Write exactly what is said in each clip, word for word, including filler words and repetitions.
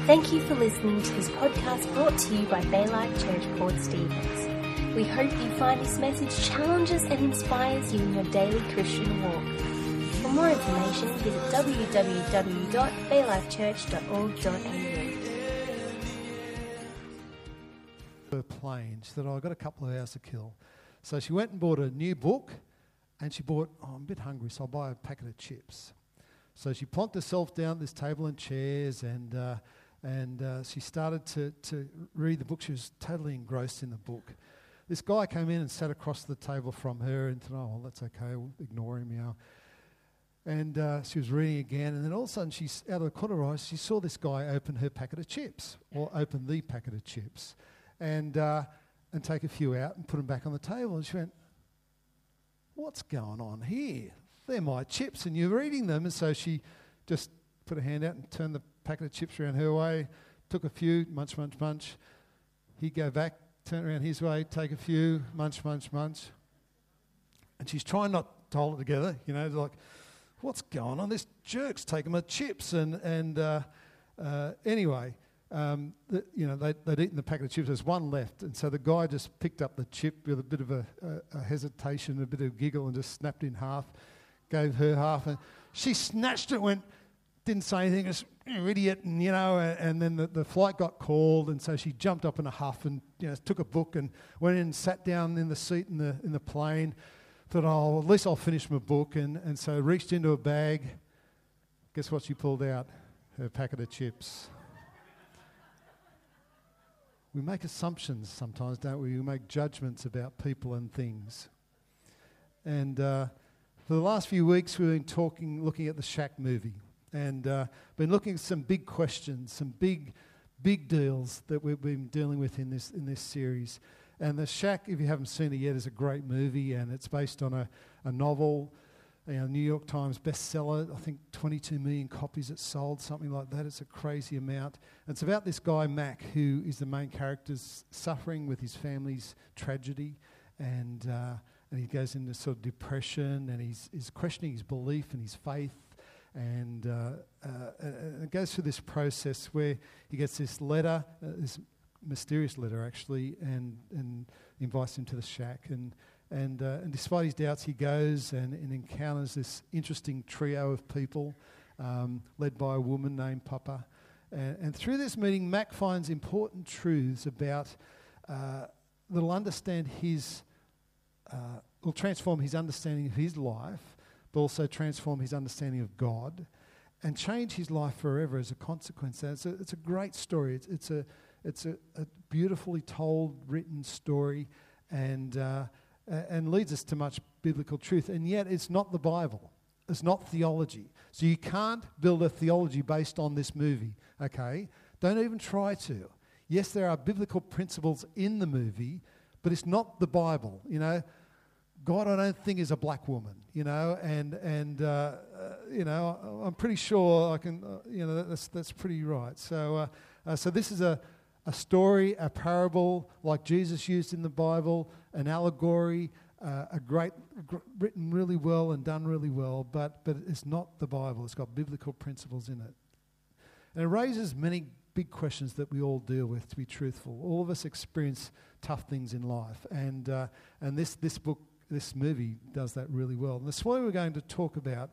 Thank you for listening to this podcast brought to you by Baylife Church Port Stephens. We hope you find this message challenges and inspires you in your daily Christian walk. For more information, visit w w w dot baylife church dot org dot a u. Her plane. She thought, oh, I've got a couple of hours to kill. So she went and bought a new book, and she bought, oh, I'm a bit hungry, so I'll buy a packet of chips. So she plonked herself down at this table and chairs, and uh, and uh, she started to, to read the book. She was totally engrossed in the book. This guy came in and sat across the table from her and thought, oh, well, that's okay, we'll ignore him now. And uh, she was reading again, and then all of a sudden, she's, out of the corner of her eyes, she saw this guy open her packet of chips, or open the packet of chips, and uh, and take a few out and put them back on the table. And she went, what's going on here? They're my chips, and you're eating them. And so she just put her hand out and turned the packet of chips around her way, took a few, munch, munch, munch. He'd go back, turn around his way, take a few, munch, munch, munch. And she's trying not to hold it together, you know, like, what's going on? This jerk's taking my chips. And and uh, uh, anyway, um, the, you know, they'd, they'd eaten the packet of chips. There's one left. And so the guy just picked up the chip with a bit of a, a, a hesitation, a bit of a giggle, and just snapped in half, gave her half. And she snatched it, went, didn't say anything, just, you idiot, and, you know, and, and then the, the flight got called, and so she jumped up in a huff and, you know, took a book and went in and sat down in the seat in the in the plane. Thought, oh, at least I'll finish my book, and, and so reached into a bag. Guess what she pulled out? Her packet of chips. We make assumptions sometimes, don't we? We make judgments about people and things. And uh, for the last few weeks, we've been talking, looking at the Shaq movie, and uh, been looking at some big questions, some big, big deals that we've been dealing with in this in this series. And The Shaq, if you haven't seen it yet, is a great movie, and it's based on a, a novel, you know, New York Times bestseller. I think twenty-two million copies it sold, something like that. It's a crazy amount. And it's about this guy, Mac, who is the main character, suffering with his family's tragedy, and uh, and he goes into sort of depression, and he's, he's questioning his belief and his faith. And, uh, uh, and it goes through this process where he gets this letter, uh, this mysterious letter actually, and, and invites him to the shack. And and, uh, and despite his doubts, he goes and, and encounters this interesting trio of people, um, led by a woman named Papa. And, and through this meeting, Mac finds important truths about uh, that'll understand his, uh, will transform his understanding of his life, but also transform his understanding of God, and change his life forever as a consequence. And it's a, it's a great story. It's, it's a it's a, a beautifully told, written story, and uh, and leads us to much biblical truth. And yet, it's not the Bible. It's not theology. So you can't build a theology based on this movie. Okay, don't even try to. Yes, there are biblical principles in the movie, but it's not the Bible. You know. God, I don't think, is a black woman, you know, and and uh, uh, you know, I'm pretty sure I can, uh, you know, that's that's pretty right. So, uh, uh, so this is a a story, a parable like Jesus used in the Bible, an allegory, uh, a great gr- written really well and done really well, but but it's not the Bible. It's got biblical principles in it, and it raises many big questions that we all deal with. To be truthful, all of us experience tough things in life, and uh, and this this book. This movie does that really well. And this morning we're going to talk about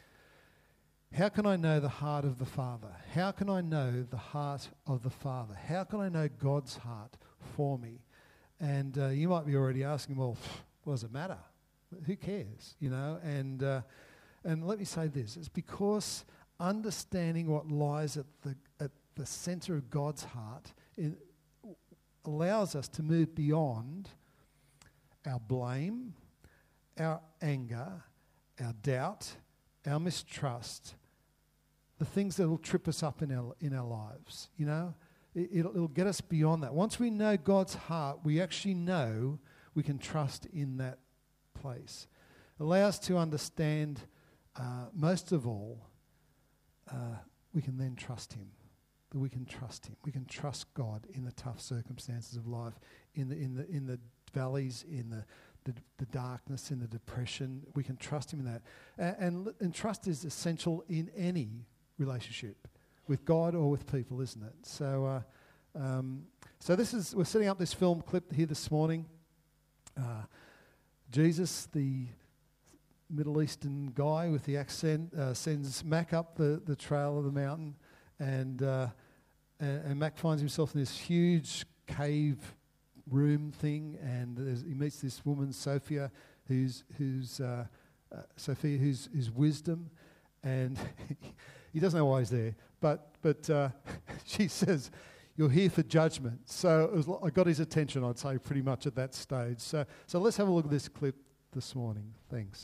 how can I know the heart of the Father? How can I know the heart of the Father? How can I know God's heart for me? And uh, you might be already asking, well, what does it matter? Who cares? You know, and uh, and let me say this. It's because understanding what lies at the at the center of God's heart in, allows us to move beyond our blame, our anger, our doubt, our mistrust, the things that will trip us up in our in our lives. You know, it, it'll, it'll get us beyond that. Once we know God's heart, we actually know we can trust in that place. Allow us to understand, uh, most of all, uh, we can then trust Him. That we can trust Him. We can trust God in the tough circumstances of life, in the in the in the valleys, in the The, the darkness, in the depression. We can trust Him in that. And, and, and trust is essential in any relationship. with God or with people, isn't it? So, uh, um, so this is we're setting up this film clip here this morning. Uh, Jesus, the Middle Eastern guy with the accent, uh, sends Mac up the, the trail of the mountain, and, uh, and and Mac finds himself in this huge cave room thing, and he meets this woman, Sophia, who's who's uh, uh, Sophia, who's who's wisdom, and he doesn't know why he's there, but but uh, she says, "You're here for judgment." So it was, I got his attention, I'd say, pretty much at that stage. So so let's have a look at this clip this morning. Thanks.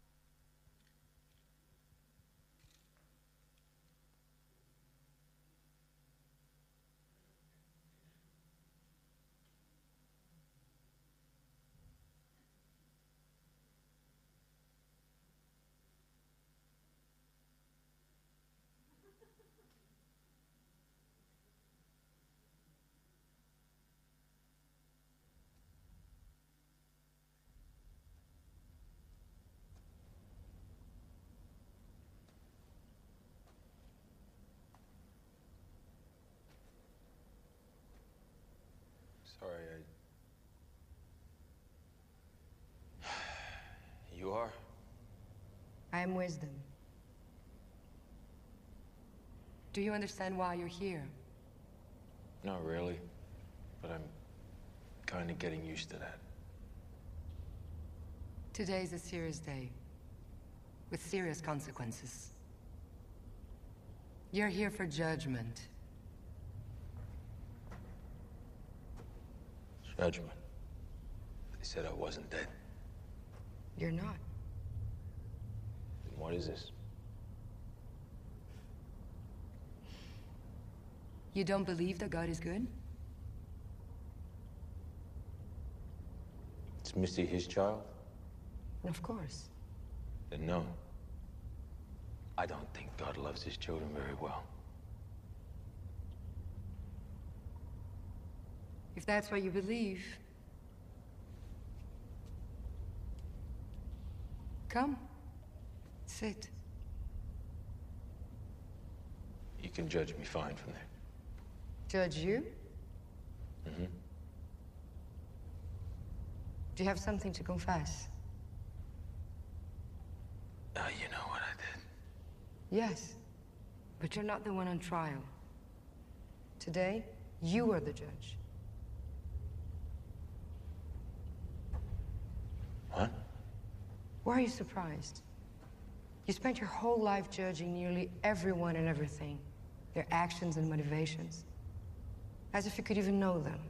Sorry, I... You are? I am wisdom. Do you understand why you're here? Not really, but I'm kind of getting used to that. Today's a serious day, with serious consequences. You're here for judgment. Judgment. They said I wasn't dead. You're not. Then what is this? You don't believe that God is good? Is Missy his child? Of course. Then no. I don't think God loves his children very well. If that's what you believe, come, sit. You can judge me fine from there. Judge you? Mm-hmm. Do you have something to confess? Uh, you know what I did. Yes, but you're not the one on trial. Today, you are the judge. What? Why are you surprised? You spent your whole life judging nearly everyone and everything, their actions and motivations, as if you could even know them.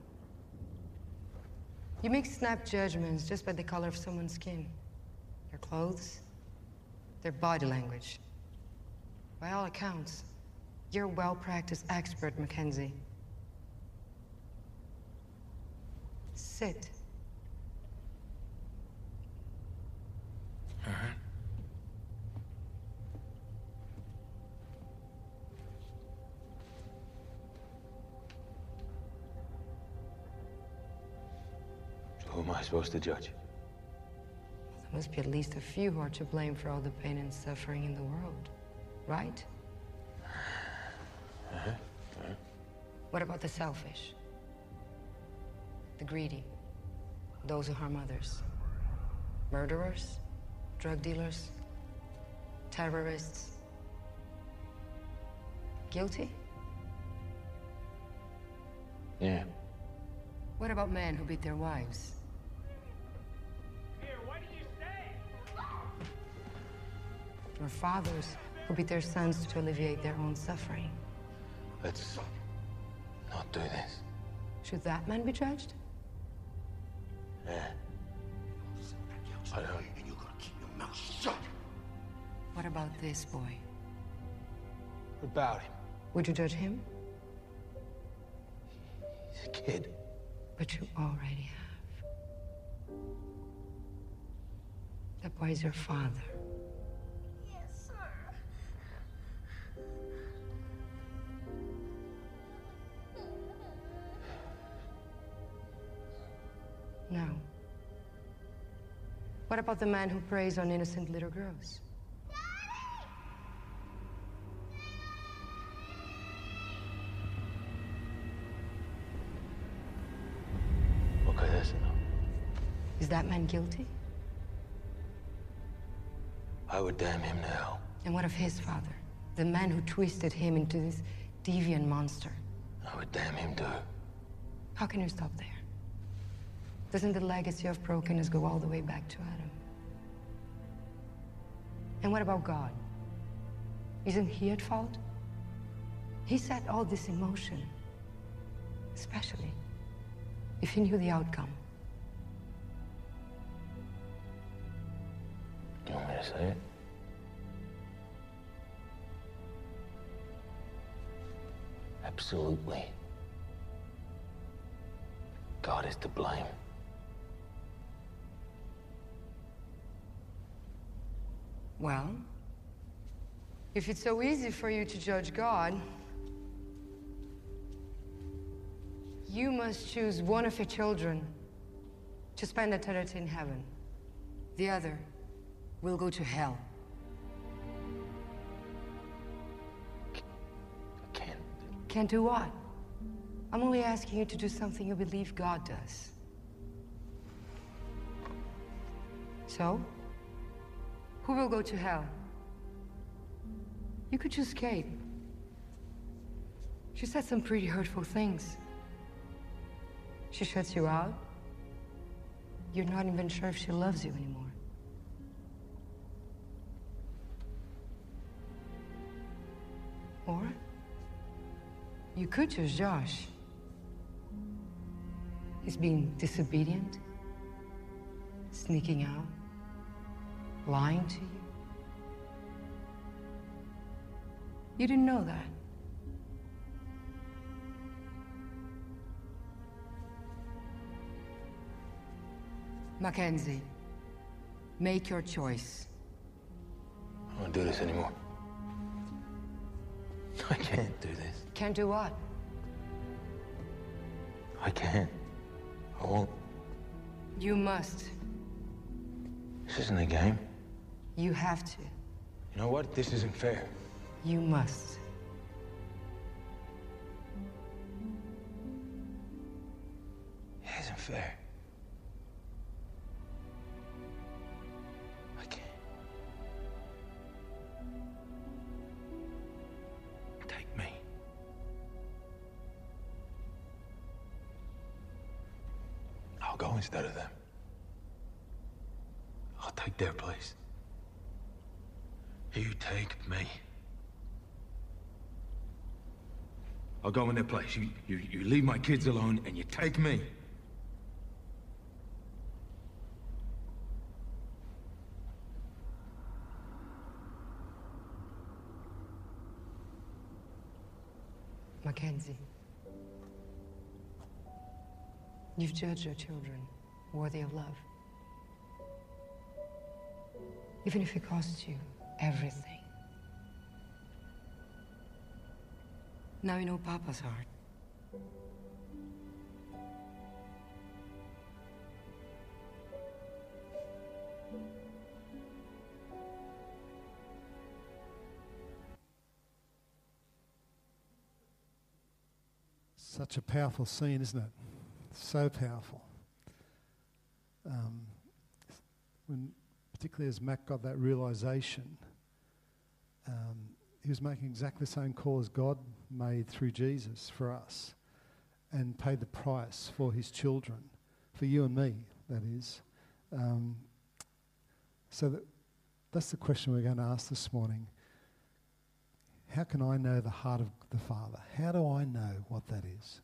You make snap judgments just by the color of someone's skin, their clothes, their body language. By all accounts, you're a well-practiced expert, Mackenzie. Sit. All right. So who am I supposed to judge? There must be at least a few who are to blame for all the pain and suffering in the world, right? Uh-huh. Uh-huh. What about the selfish? The greedy? Those who harm others? Murderers? Drug dealers? Terrorists? Guilty? Yeah. What about men who beat their wives? Here, why did you stay? Or fathers who beat their sons to alleviate their own suffering? Let's not do this. Should that man be judged? Yeah. I don't. And you're gonna keep your mouth shut. What about this boy? What about him? Would you judge him? He's a kid. But you already have. That boy is your father. Yes, sir. Now, what about the man who preys on innocent little girls? Is that man guilty? I would damn him to hell. And what of his father? The man who twisted him into this deviant monster. I would damn him too. How can you stop there? Doesn't the legacy of brokenness go all the way back to Adam? And what about God? Isn't he at fault? He set all this in motion, especially if he knew the outcome. You want me to say it? Absolutely. God is to blame. Well, if it's so easy for you to judge God, you must choose one of your children to spend eternity in heaven. The other will go to hell. I can't. Can't do what? I'm only asking you to do something you believe God does. So, who will go to hell? You could choose Kate. She said some pretty hurtful things. She shuts you out. You're not even sure if she loves you anymore. Or you could choose Josh. He's being disobedient, sneaking out, lying to you. You didn't know that. Mackenzie, make your choice. I don't want to do this anymore. I can't do this. Can't do what? I can't. I won't. You must. This isn't a game. You have to. You know what? This isn't fair. You must. It isn't fair. I can't. Take me. I'll go instead of them. I'll take their place. You take me. I'll go in their place. You, you, you leave my kids alone and you take me. Mackenzie, you've judged your children worthy of love. Even if it costs you everything. Now you know Papa's heart. Such a powerful scene, isn't it? So powerful. Um, when, particularly as Mac got that realisation, um, he was making exactly the same call as God made through Jesus for us, and paid the price for his children, for you and me, that is. Um, so that, that's the question we're going to ask this morning. How can I know the heart of the Father? How do I know what that is?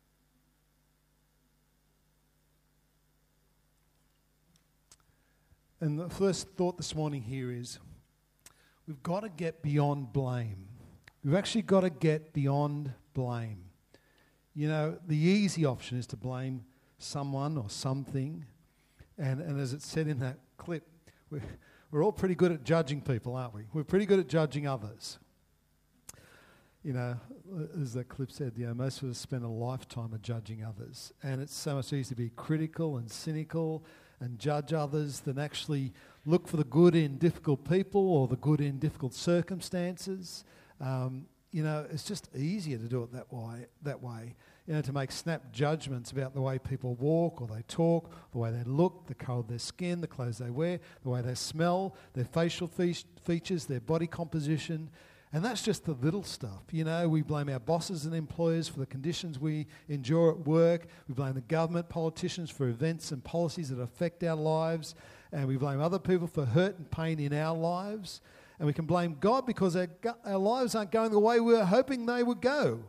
And the first thought this morning here is, we've got to get beyond blame. We've actually got to get beyond blame. You know, the easy option is to blame someone or something. And, and as it said in that clip, we're, we're all pretty good at judging people, aren't we? We're pretty good at judging others. You know, as that clip said, you know, most of us spend a lifetime of judging others. And it's so much easier to be critical and cynical and judge others than actually look for the good in difficult people or the good in difficult circumstances. Um, you know, it's just easier to do it that way. That way, you know, to make snap judgments about the way people walk or they talk, the way they look, the colour of their skin, the clothes they wear, the way they smell, their facial fe- features, their body composition. And that's just the little stuff. You know, we blame our bosses and employers for the conditions we endure at work. We blame the government, politicians for events and policies that affect our lives. And we blame other people for hurt and pain in our lives. And we can blame God because our, go- our lives aren't going the way we were hoping they would go.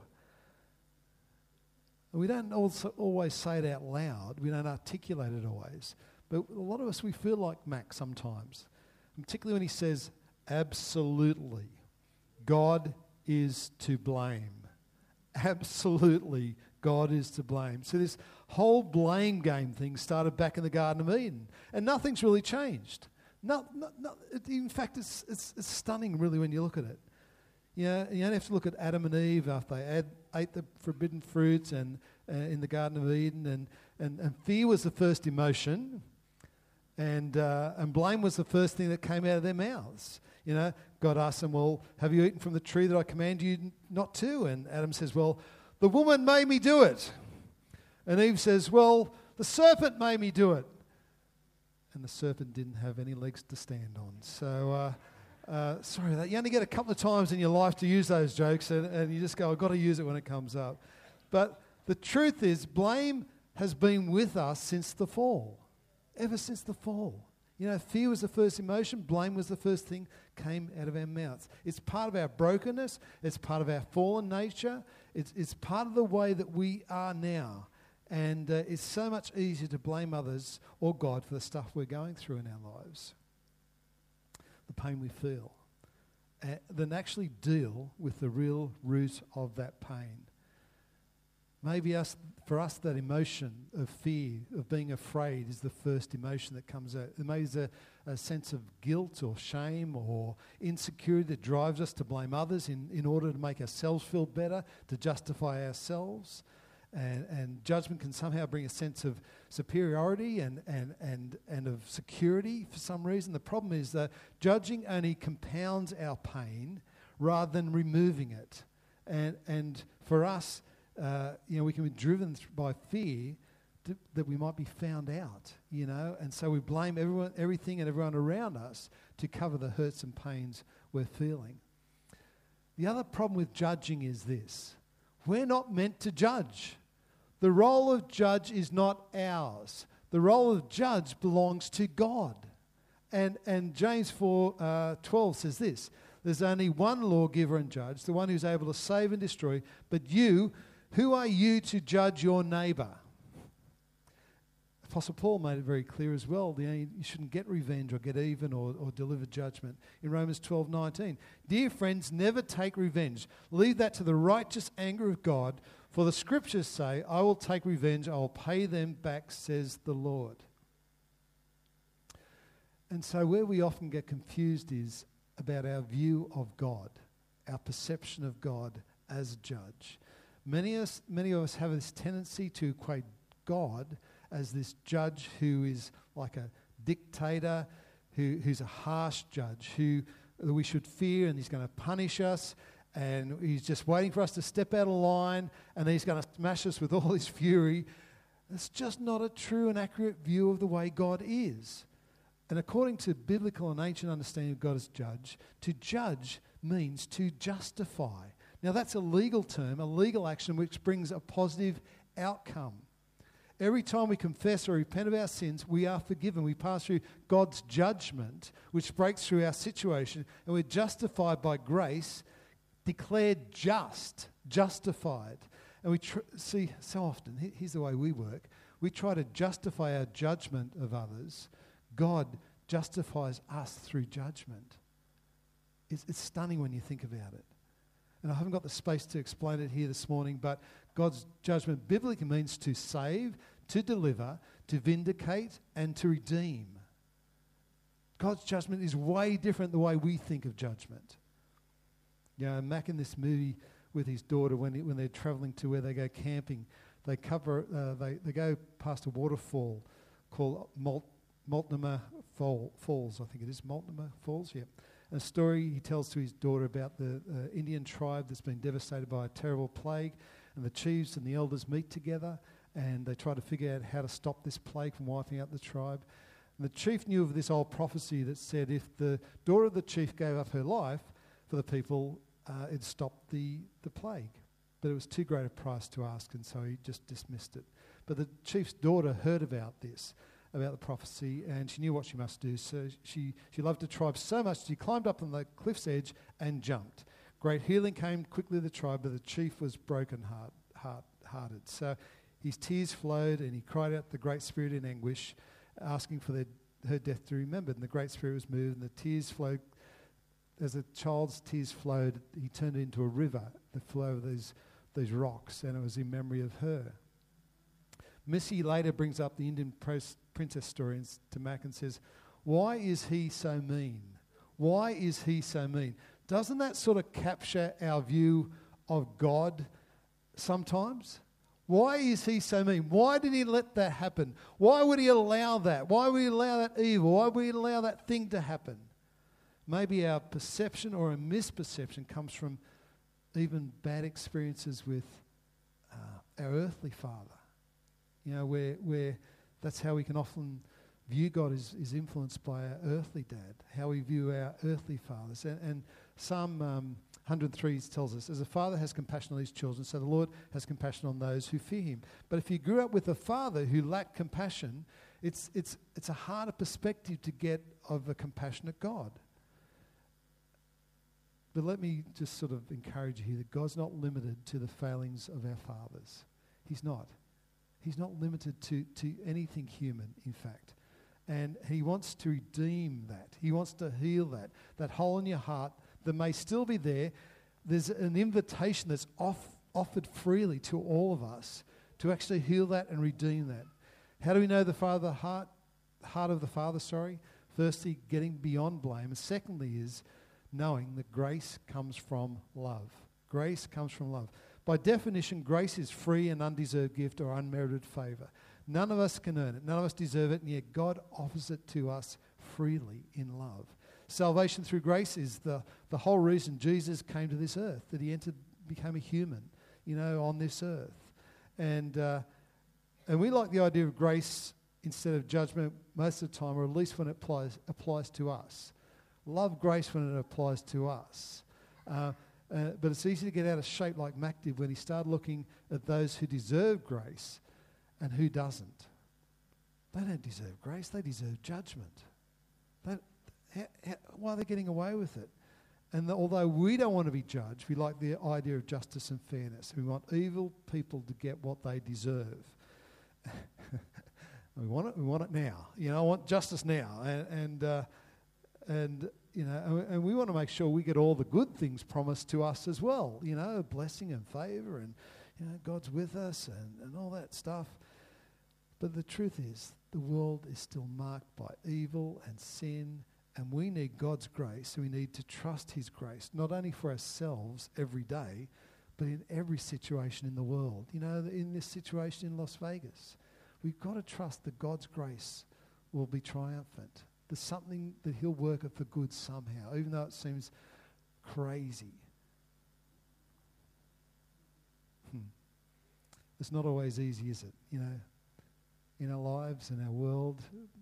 And we don't also always say it out loud. We don't articulate it always. But a lot of us, we feel like Mac sometimes. And particularly when he says, absolutely, God is to blame. Absolutely, God is to blame. So this whole blame game thing started back in the Garden of Eden. And nothing's really changed. No, no, no, it, in fact, it's, it's, it's stunning, really, when you look at it. You know, you only have to look at Adam and Eve after they had, ate the forbidden fruits and uh, in the Garden of Eden. And, and, and fear was the first emotion. And, uh, and blame was the first thing that came out of their mouths. You know, God asked them, well, have you eaten from the tree that I command you not to? And Adam says, well, the woman made me do it. And Eve says, well, the serpent made me do it. And the serpent didn't have any legs to stand on. So, uh, uh, sorry, that you only get a couple of times in your life to use those jokes, and, and you just go, I've got to use it when it comes up. But the truth is, blame has been with us since the fall, ever since the fall. You know, fear was the first emotion, blame was the first thing came out of our mouths. It's part of our brokenness, it's part of our fallen nature, it's, it's part of the way that we are now. And uh, it's so much easier to blame others or God for the stuff we're going through in our lives, the pain we feel, uh, than actually deal with the real root of that pain. Maybe us, for us, that emotion of fear, of being afraid, is the first emotion that comes out. Maybe there's a, a sense of guilt or shame or insecurity that drives us to blame others in, in order to make ourselves feel better, to justify ourselves. And, and judgment can somehow bring a sense of superiority and, and, and, and of security for some reason. The problem is that judging only compounds our pain rather than removing it. And, and for us, uh, you know, we can be driven th- by fear to, that we might be found out, you know. And so we blame everyone, everything and everyone around us to cover the hurts and pains we're feeling. The other problem with judging is this. We're not meant to judge. The role of judge is not ours. The role of judge belongs to God. And, and James four twelve says this, there's only one lawgiver and judge, the one who's able to save and destroy, but you, who are you to judge your neighbour? Apostle Paul made it very clear as well. You shouldn't get revenge or get even or, or deliver judgment. In Romans twelve nineteen, dear friends, never take revenge. Leave that to the righteous anger of God. For the scriptures say, I will take revenge, I will pay them back, says the Lord. And so where we often get confused is about our view of God, our perception of God as judge. Many of us, many of us have this tendency to equate God as this judge who is like a dictator, who, who's a harsh judge, who we should fear and he's going to punish us. And he's just waiting for us to step out of line, and then he's going to smash us with all his fury. It's just not a true and accurate view of the way God is. And according to biblical and ancient understanding of God as judge, to judge means to justify. Now that's a legal term, a legal action which brings a positive outcome. Every time we confess or repent of our sins, we are forgiven. We pass through God's judgment, which breaks through our situation, and we're justified by grace, declared just, justified. And we tr- see so often, he- here's the way we work, we try to justify our judgment of others. God justifies us through judgment. It's, it's stunning when you think about it. And I haven't got the space to explain it here this morning, but God's judgment biblically means to save, to deliver, to vindicate, and to redeem. God's judgment is way different the way we think of judgment. You know, Mac in this movie with his daughter, when he, when they're travelling to where they go camping, they cover, uh, they, they go past a waterfall called Malt, Multnomah Fall, Falls, I think it is, Multnomah Falls, yeah. A story he tells to his daughter about the uh, Indian tribe that's been devastated by a terrible plague. and the chiefs and the elders meet together, and they try to figure out how to stop this plague from wiping out the tribe. And the chief knew of this old prophecy that said if the daughter of the chief gave up her life for the people, uh, it stopped the, the plague. But it was too great a price to ask, and so he just dismissed it. But the chief's daughter heard about this, about the prophecy, and she knew what she must do. So she, she loved the tribe so much, she climbed up on the cliff's edge and jumped. Great healing came quickly to the tribe, but the chief was broken heart, heart, hearted. So his tears flowed, and he cried out to the Great Spirit in anguish, asking for their, her death to be remembered. And the Great Spirit was moved, and the tears flowed. As a child's tears flowed, he turned it into a river that flowed over these, these rocks, and it was in memory of her. Missy later brings up the Indian pres- princess story to Mac and says, why is he so mean? Why is he so mean? Doesn't that sort of capture our view of God sometimes? Why is he so mean? Why did he let that happen? Why would he allow that? Why would he allow that evil? Why would he allow that thing to happen? Maybe our perception or a misperception comes from even bad experiences with uh, our earthly father. You know, where where that's how we can often view God is, is influenced by our earthly dad, how we view our earthly fathers. And, and Psalm um, one hundred three tells us, as a father has compassion on his children, so the Lord has compassion on those who fear him. But if you grew up with a father who lacked compassion, it's it's it's a harder perspective to get of a compassionate God. But let me just sort of encourage you here that God's not limited to the failings of our fathers. He's not. He's not limited to, to anything human, in fact. And he wants to redeem that. He wants to heal that. That hole in your heart that may still be there. There's an invitation that's off, offered freely to all of us to actually heal that and redeem that. How do we know the Father heart, heart of the Father, sorry? Firstly, getting beyond blame. And secondly is knowing that grace comes from love. Grace comes from love. By definition, grace is free and undeserved gift or unmerited favour. None of us can earn it. None of us deserve it, and yet God offers it to us freely in love. Salvation through grace is the, the whole reason Jesus came to this earth, that he entered, became a human, you know, on this earth. And uh, and we like the idea of grace instead of judgment most of the time, or at least when it applies, applies to us. Love grace when it applies to us. Uh, Uh, but it's easy to get out of shape like Mac did when he started looking at those who deserve grace and who doesn't. They don't deserve grace, they deserve judgment. They, how, how, why are they getting away with it? And the, although we don't want to be judged, we like the idea of justice and fairness. We want evil people to get what they deserve. we want it. We want it now. You know, I want justice now, and and uh, and. You know, and, and we want to make sure we get all the good things promised to us as well. You know, blessing and favour, and you know, God's with us, and, and all that stuff. But the truth is, the world is still marked by evil and sin, and we need God's grace. We need to trust His grace, not only for ourselves every day, but in every situation in the world. You know, in this situation in Las Vegas, we've got to trust that God's grace will be triumphant. There's something that He'll work it for good somehow, even though it seems crazy. Hmm. It's not always easy, is it? You know, in our lives, in our world,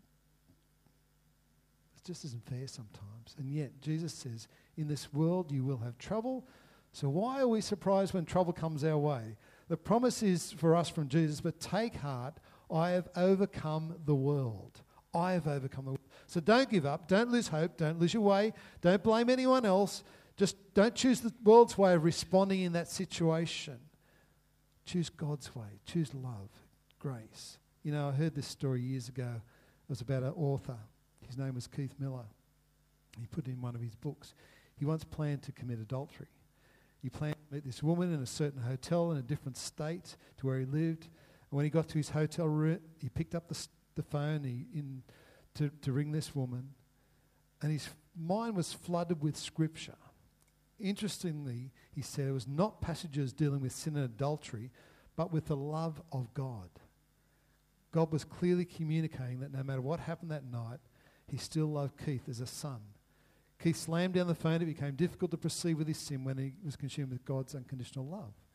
it just isn't fair sometimes. And yet, Jesus says, in this world you will have trouble. So why are we surprised when trouble comes our way? The promise is for us from Jesus, but take heart, I have overcome the world. I have overcome the world. So don't give up. Don't lose hope. Don't lose your way. Don't blame anyone else. Just don't choose the world's way of responding in that situation. Choose God's way. Choose love, grace. You know, I heard this story years ago. It was about an author. His name was Keith Miller. He put it in one of his books. He once planned to commit adultery. He planned to meet this woman in a certain hotel in a different state to where he lived. And when he got to his hotel room, he picked up the the phone he, in to, to ring this woman, and his mind was flooded with scripture. Interestingly, he said it was not passages dealing with sin and adultery, but with the love of God. God was clearly communicating that no matter what happened that night, he still loved Keith as a son. Keith slammed down the phone. It became difficult to proceed with his sin when he was consumed with God's unconditional love.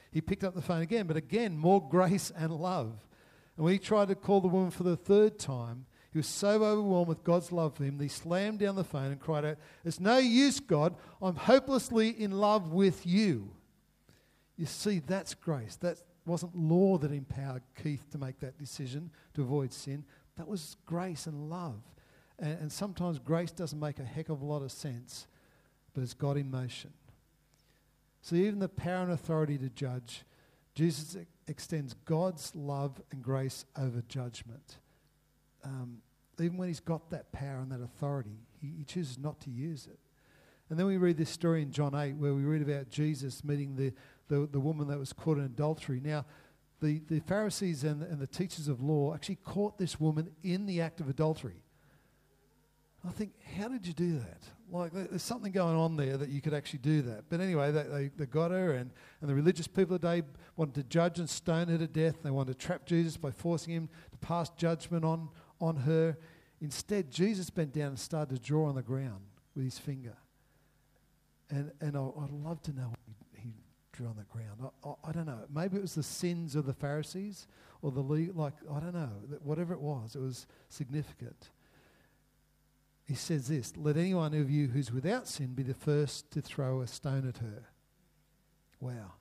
he picked up the phone again, but again, more grace and love. And when he tried to call the woman for the third time, he was so overwhelmed with God's love for him that he slammed down the phone and cried out, "It's no use, God. I'm hopelessly in love with you." You see, that's grace. That wasn't law that empowered Keith to make that decision to avoid sin. That was grace and love. And, and sometimes grace doesn't make a heck of a lot of sense, but it's God in motion. So even the power and authority to judge, Jesus ex- extends God's love and grace over judgment. Um, even when he's got that power and that authority, he, he chooses not to use it. And then we read this story in John eight where we read about Jesus meeting the, the, the woman that was caught in adultery. Now, the, the Pharisees and, and the teachers of law actually caught this woman in the act of adultery. I think, how did you do that? Like, there's something going on there that you could actually do that. But anyway, they, they, they got her, and, and the religious people of the day wanted to judge and stone her to death. They wanted to trap Jesus by forcing him to pass judgment on, on her. Instead, Jesus bent down and started to draw on the ground with his finger. And and I, I'd love to know what he, he drew on the ground. I, I, I don't know. Maybe it was the sins of the Pharisees or the le- like. I don't know. Whatever it was, it was significant. He says this: "Let anyone of you who's without sin be the first to throw a stone at her." Wow.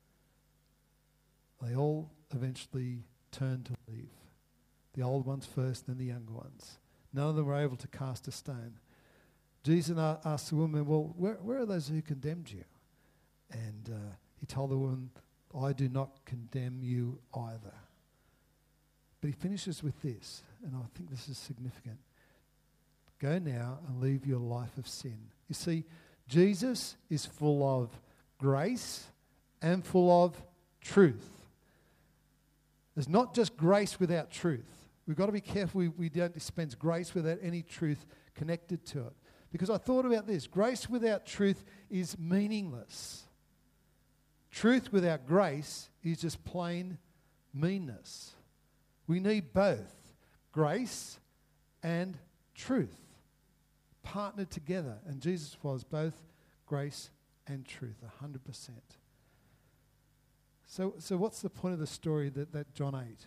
They all eventually turned to leave. The old ones first, then the younger ones. None of them were able to cast a stone. Jesus asked the woman, "Well, where, where are those who condemned you?" And uh, he told the woman, "I do not condemn you either." But he finishes with this, and I think this is significant. "Go now and leave your life of sin." You see, Jesus is full of grace and full of truth. There's not just grace without truth. We've got to be careful we, we don't dispense grace without any truth connected to it. Because I thought about this. Grace without truth is meaningless. Truth without grace is just plain meanness. We need both grace and truth partnered together. And Jesus was both grace and truth, one hundred percent. So, so what's the point of the story that, that John eight?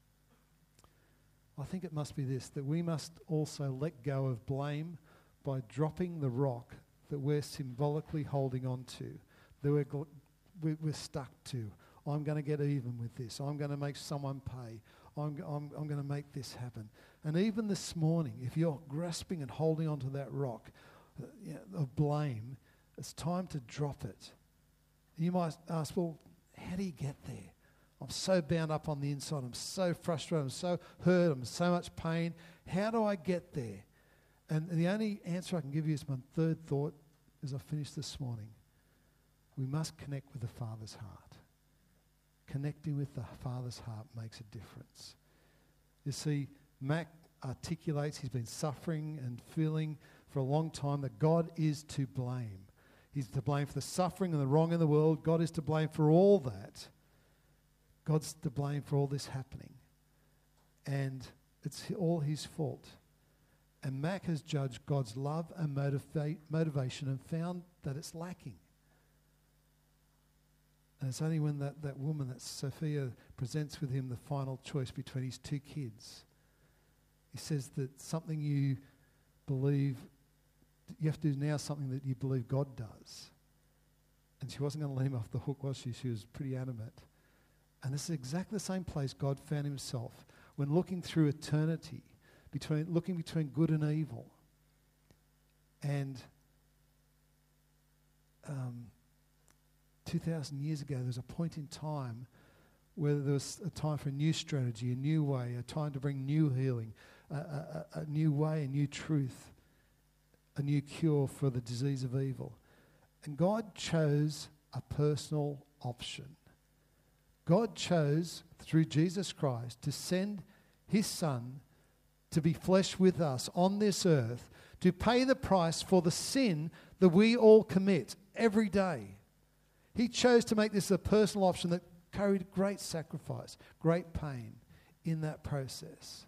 I think it must be this, that we must also let go of blame by dropping the rock that we're symbolically holding on to, that we're, gl- we're stuck to. I'm going to get even with this. I'm going to make someone pay. I'm, I'm, I'm going to make this happen. And even this morning, if you're grasping and holding onto that rock uh, you know, of blame, it's time to drop it. You might ask, well, how do you get there? I'm so bound up on the inside. I'm so frustrated. I'm so hurt. I'm in so much pain. How do I get there? And the only answer I can give you is my third thought as I finish this morning. We must connect with the Father's heart. Connecting with the Father's heart makes a difference. You see, Mac articulates he's been suffering and feeling for a long time that God is to blame. He's to blame for the suffering and the wrong in the world. God is to blame for all that. God's to blame for all this happening. And it's all his fault. And Mac has judged God's love and motiva- motivation and found that it's lacking. And it's only when that, that woman, that Sophia, presents with him the final choice between his two kids. He says that something you believe, you have to do now something that you believe God does. And she wasn't going to let him off the hook, was she? She was pretty adamant. And this is exactly the same place God found himself when looking through eternity, between looking between good and evil. And um, two thousand years ago, there was a point in time where there was a time for a new strategy, a new way, a time to bring new healing, a, a, a new way, a new truth, a new cure for the disease of evil. And God chose a personal option. God chose, through Jesus Christ, to send his Son to be flesh with us on this earth, to pay the price for the sin that we all commit every day. He chose to make this a personal option that carried great sacrifice, great pain in that process.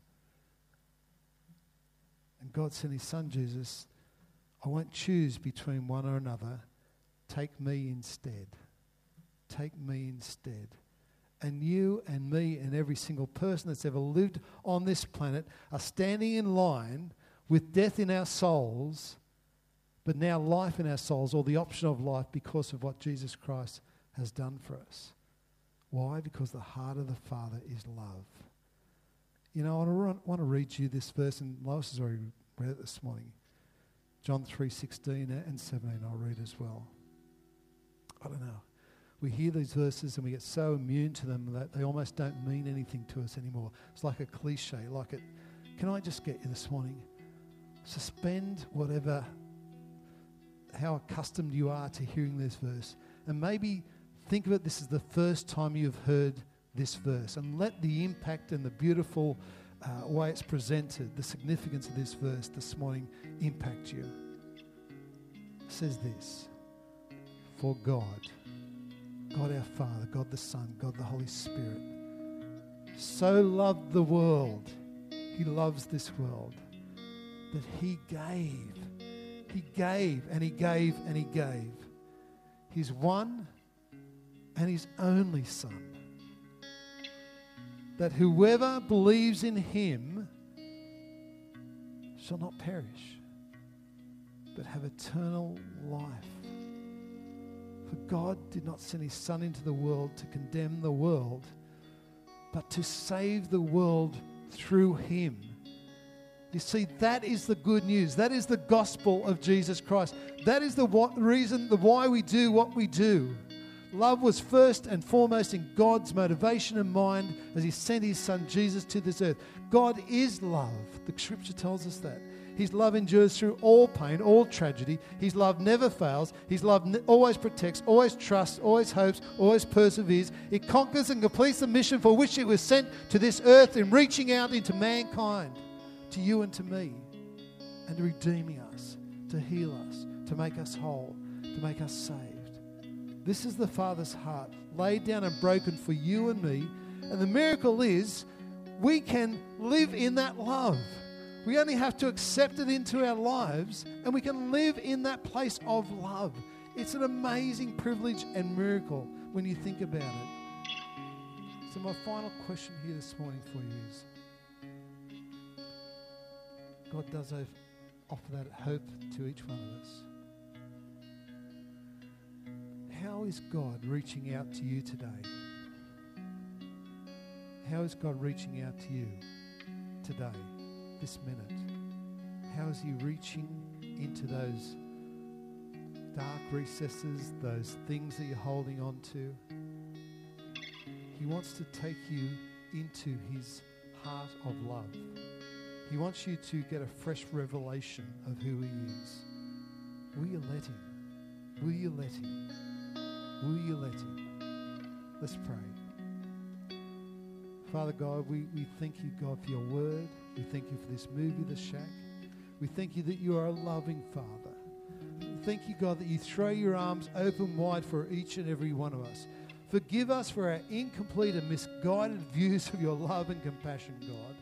And God sent his Son, Jesus. I won't choose between one or another. Take me instead. take me instead. And you and me and every single person that's ever lived on this planet are standing in line with death in our souls, but now life in our souls, or the option of life, because of what Jesus Christ has done for us. Why? Because the heart of the Father is love. You know, I want to read you this verse, and Lois has already read it this morning. John three sixteen and seventeen, I'll read as well. I don't know. We hear these verses and we get so immune to them that they almost don't mean anything to us anymore. It's like a cliche, like it. Can I just get you this morning? Suspend whatever, how accustomed you are to hearing this verse, and maybe think of it, this is the first time you've heard this verse, and let the impact and the beautiful uh, way it's presented, the significance of this verse this morning impact you. It says this: for God, God our Father, God the Son, God the Holy Spirit, so loved the world, He loves this world, that He gave, He gave and He gave and He gave His one and His only Son, that whoever believes in Him shall not perish, but have eternal life. For God did not send His Son into the world to condemn the world, but to save the world through Him. You see, that is the good news. That is the gospel of Jesus Christ. That is the what, reason, the why we do what we do. Love was first and foremost in God's motivation and mind as He sent His Son Jesus to this earth. God is love. The Scripture tells us that. His love endures through all pain, all tragedy. His love never fails. His love ne- always protects, always trusts, always hopes, always perseveres. It conquers and completes the mission for which it was sent to this earth in reaching out into mankind, to you and to me, and redeeming us, to heal us, to make us whole, to make us saved. This is the Father's heart, laid down and broken for you and me. And the miracle is we can live in that love. We only have to accept it into our lives, and we can live in that place of love. It's an amazing privilege and miracle when you think about it. So my final question here this morning for you is, God does offer that hope to each one of us. How is God reaching out to you today? How is God reaching out to you today? This minute, how is He reaching into those dark recesses, those things that you're holding on to? He wants to take you into His heart of love. He wants you to get a fresh revelation of who He is. Will you let Him? Will you let Him? Will you let Him? Let's pray. Father God, we, we thank you, God, for your word. We thank you for this movie, The Shack. We thank you that you are a loving Father. Thank you, God, that you throw your arms open wide for each and every one of us. Forgive us for our incomplete and misguided views of your love and compassion, God.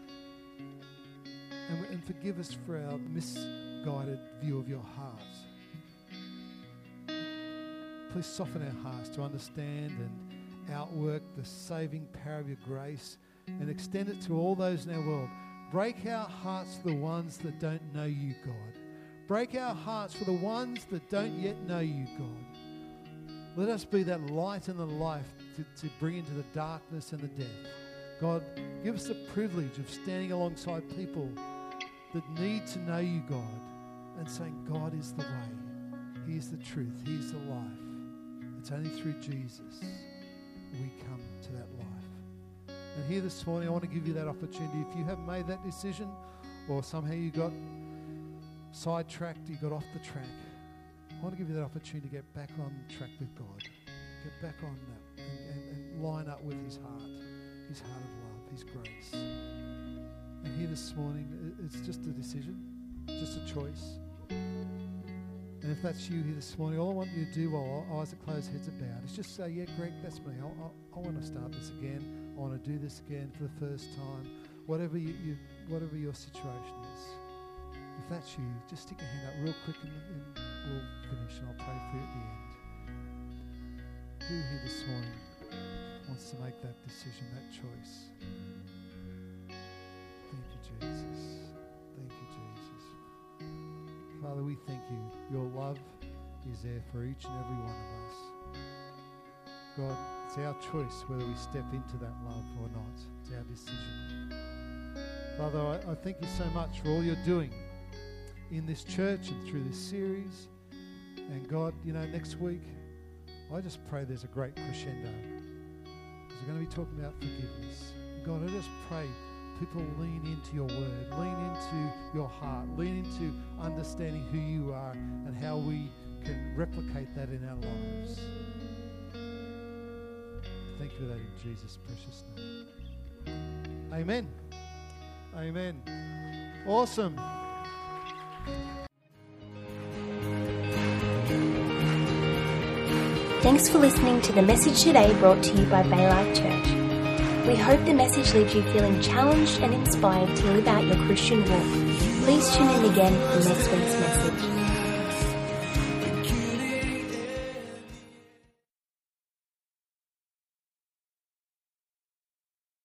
And, and forgive us for our misguided view of your heart. Please soften our hearts to understand and outwork the saving power of your grace and extend it to all those in our world. Break our hearts for the ones that don't know you, God. Break our hearts for the ones that don't yet know you, God. Let us be that light and the life to, to bring into the darkness and the death. God, give us the privilege of standing alongside people that need to know you, God, and saying, God is the way. He is the truth. He is the life. It's only through Jesus we come to that life. And here this morning, I want to give you that opportunity. If you have made that decision, or somehow you got sidetracked, you got off the track, I want to give you that opportunity to get back on track with God. Get back on that and, and, and line up with His heart, His heart of love, His grace. And here this morning, it's just a decision, just a choice. And if that's you here this morning, all I want you to do while eyes are closed, heads are bowed, is just say, yeah, Greg, that's me. I, I, I want to start this again. I want to do this again for the first time. Whatever you, you, whatever your situation is. If that's you, just stick your hand up real quick and, and we'll finish and I'll pray for you at the end. who here this morning wants to make that decision, that choice? Thank you, Jesus. Thank you, Jesus. Father, we thank you. Your love is there for each and every one of us. God, it's our choice whether we step into that love or not. It's our decision. Father, I, I thank you so much for all you're doing in this church and through this series. And God, you know, next week, I just pray there's a great crescendo. Because we're going to be talking about forgiveness. God, I just pray people lean into your word, lean into your heart, lean into understanding who you are and how we can replicate that in our lives. Thank you for that in Jesus' precious name. Amen. Amen. Awesome. Thanks for listening to the message today brought to you by Baylife Church. We hope the message leaves you feeling challenged and inspired to live out your Christian walk. Please tune in again for next week's message.